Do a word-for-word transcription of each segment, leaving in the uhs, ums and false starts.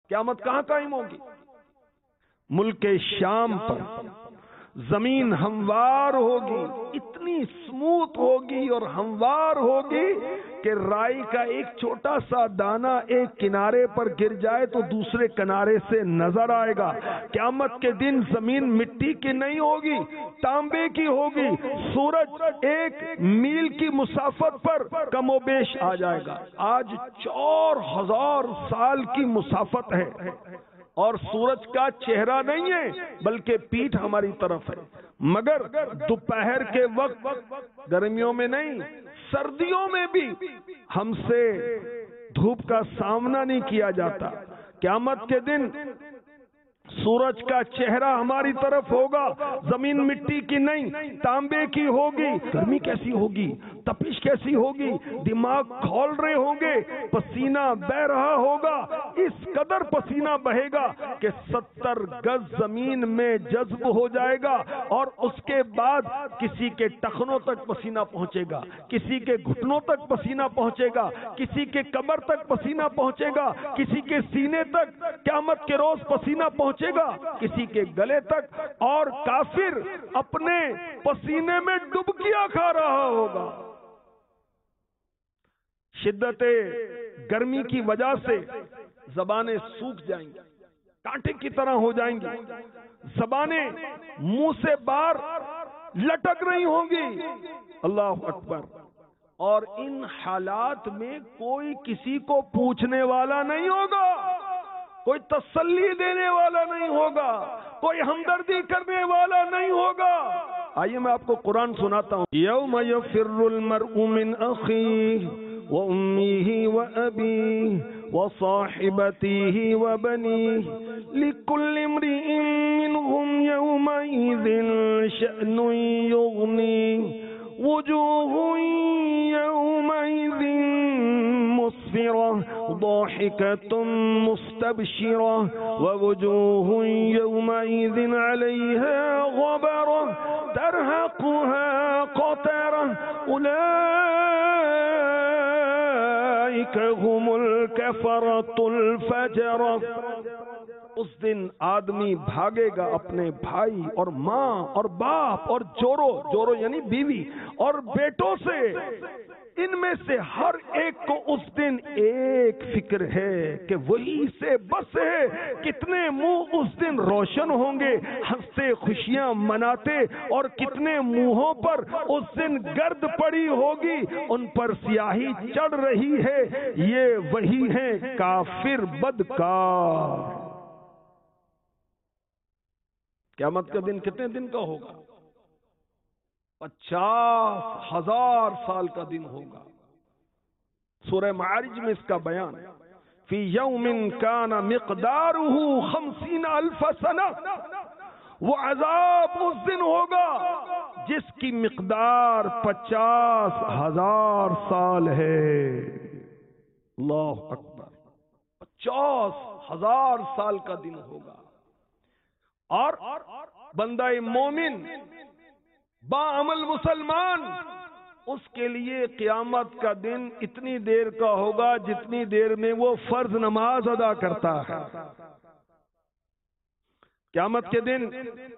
قیامت کہاں قائم ہوگی؟ ملک شام پر زمین ہموار ہوگی، اتنی سموتھ ہوگی اور ہموار ہوگی کہ رائی کا ایک چھوٹا سا دانہ ایک کنارے پر گر جائے تو دوسرے کنارے سے نظر آئے گا۔ قیامت کے دن زمین مٹی کی نہیں ہوگی، تانبے کی ہوگی۔ سورج ایک میل کی مسافت پر کم و بیش آ جائے گا۔ آج چار ہزار سال کی مسافت ہے اور سورج کا چہرہ نہیں ہے بلکہ پیٹھ ہماری طرف ہے، مگر دوپہر کے وقت گرمیوں میں نہیں، سردیوں میں بھی ہم سے دھوپ کا سامنا نہیں کیا جاتا۔ قیامت کے دن سورج کا چہرہ ہماری طرف ہوگا، زمین مٹی کی نہیں تانبے کی ہوگی۔ گرمی کیسی ہوگی، تپش کیسی ہوگی، دماغ کھول رہے ہوں گے، پسینہ بہ رہا ہوگا، اس قدر پسینہ بہے گا کہ ستر گز زمین میں جذب ہو جائے گا اور اس کے بعد کسی کے ٹخنوں تک پسینہ پہنچے گا، کسی کے گھٹنوں تک پسینہ پہنچے گا، کسی کے کمر تک پسینہ پہنچے گا، کسی کے سینے تک قیامت کے روز پسینہ پہنچے گا، کسی کے گلے تک، اور کافر اپنے پسینے میں ڈبکیاں کھا رہا ہوگا۔ شدت گرمی کی وجہ سے زبانیں سوکھ جائیں گی، کانٹے کی طرح ہو جائیں گی، زبانیں منہ سے باہر لٹک رہی ہوں گی۔ اللہ اکبر۔ اور ان حالات میں کوئی کسی کو پوچھنے والا نہیں ہوگا، کوئی تسلی دینے والا نہیں ہوگا، کوئی ہمدردی کرنے والا نہیں ہوگا۔ آئیے میں آپ کو قرآن سناتا ہوں۔ یوم یفر المرء من اخیہ وامہ وابیہ وصاحبتہ وبنیہ لکل امرئ منہم یومئذ شأن یغنیہ وجوہ یومئذ مسفرة ضاحكة مستبشرة ووجوه يومئذ عليها غبرة ترهقها قترة أولئك هم الكفرة الفجرة۔ اس دن آدمی بھاگے گا اپنے بھائی اور ماں اور باپ اور جورو جورو یعنی بیوی اور بیٹوں سے۔ ان میں سے ہر ایک کو اس دن ایک فکر ہے کہ وہی سے بس ہے۔ کتنے منہ اس دن روشن ہوں گے ہنستے خوشیاں مناتے، اور کتنے منہوں پر اس دن گرد پڑی ہوگی، ان پر سیاہی چڑھ رہی ہے۔ یہ وہی ہیں کافر بدکار۔ قیامت کا دن کتنے دن کا ہوگا؟ پچاس ہزار سال کا دن ہوگا۔ سورہ معارج میں اس کا بیان ہے، فی یوم کان مقدارہ خمسین الف سنہ۔ وہ عذاب اس دن ہوگا جس کی مقدار پچاس ہزار سال ہے۔ اللہ اکبر۔ پچاس ہزار سال کا دن ہوگا، اور بندہ مومن با عمل مسلمان، اس کے لیے قیامت کا دن اتنی دیر کا ہوگا جتنی دیر میں وہ فرض نماز ادا کرتا ہے۔ قیامت کے دن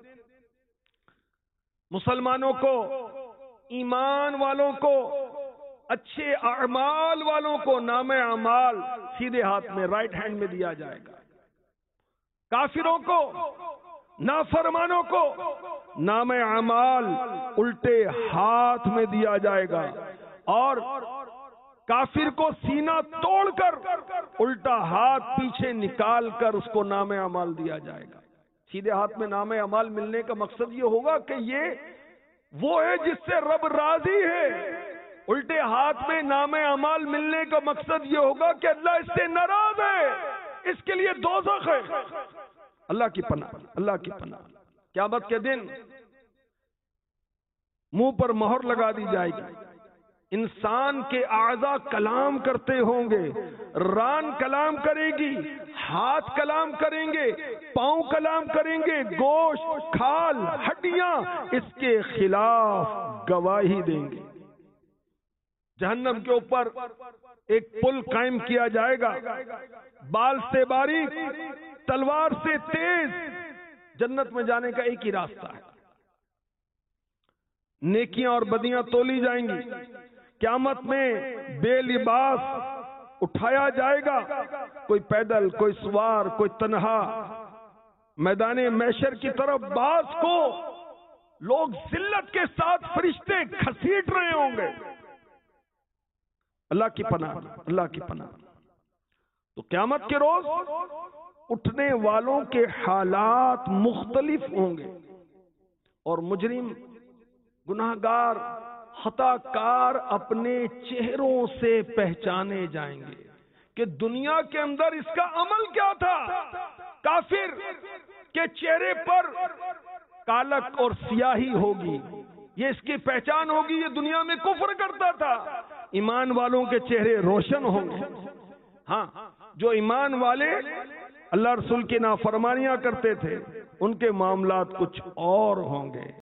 مسلمانوں کو، ایمان والوں کو، اچھے اعمال والوں کو نام اعمال سیدھے ہاتھ میں رائٹ ہینڈ میں دیا جائے گا، کافروں کو، نافرمانوں کو نام اعمال الٹے ہاتھ میں دیا جائے گا، اور کافر کو سینہ توڑ کر الٹا ہاتھ پیچھے نکال کر اس کو نام اعمال دیا جائے گا۔ سیدھے ہاتھ میں نام اعمال ملنے کا مقصد یہ ہوگا کہ یہ وہ ہے جس سے رب راضی ہے۔ الٹے ہاتھ میں نام اعمال ملنے کا مقصد یہ ہوگا کہ اللہ اس سے ناراض ہے، اس کے لیے دوزخ ہے۔ اللہ کی پناہ، اللہ کی پناہ۔ قیامت کے دن منہ پر مہر لگا دی جائے گی، انسان کے اعضاء کلام کرتے ہوں گے، ران کلام کرے گی، ہاتھ کلام کریں گے، پاؤں کلام کریں گے، گوشت، کھال، ہڈیاں اس کے خلاف گواہی دیں گے۔ جہنم کے اوپر ایک پل قائم کیا جائے گا، بال سے باریک، تلوار سے تیز، جنت میں جانے کا ایک ہی راستہ ہے۔ نیکیاں اور بدیاں تولی جائیں گی، قیامت میں بے لباس اٹھایا جائے گا، کوئی پیدل، کوئی سوار، کوئی تنہا، میدان محشر کی طرف باز کو لوگ ذلت کے ساتھ فرشتے گھسیٹ رہے ہوں گے۔ اللہ کی پناہ، اللہ کی پناہ۔ تو قیامت کے روز اٹھنے والوں کے حالات مختلف ہوں گے، اور مجرم، گناہگار، خطا کار اپنے چہروں سے پہچانے جائیں گے کہ دنیا کے اندر اس کا عمل کیا تھا۔ کافر کے چہرے پر کالک اور سیاہی ہوگی، یہ اس کی پہچان ہوگی، یہ دنیا میں کفر کرتا تھا۔ ایمان والوں کے چہرے روشن ہوں گے۔ ہاں، جو ایمان والے اللہ رسول کی نافرمانیاں کرتے تھے ان کے معاملات کچھ اور ہوں گے۔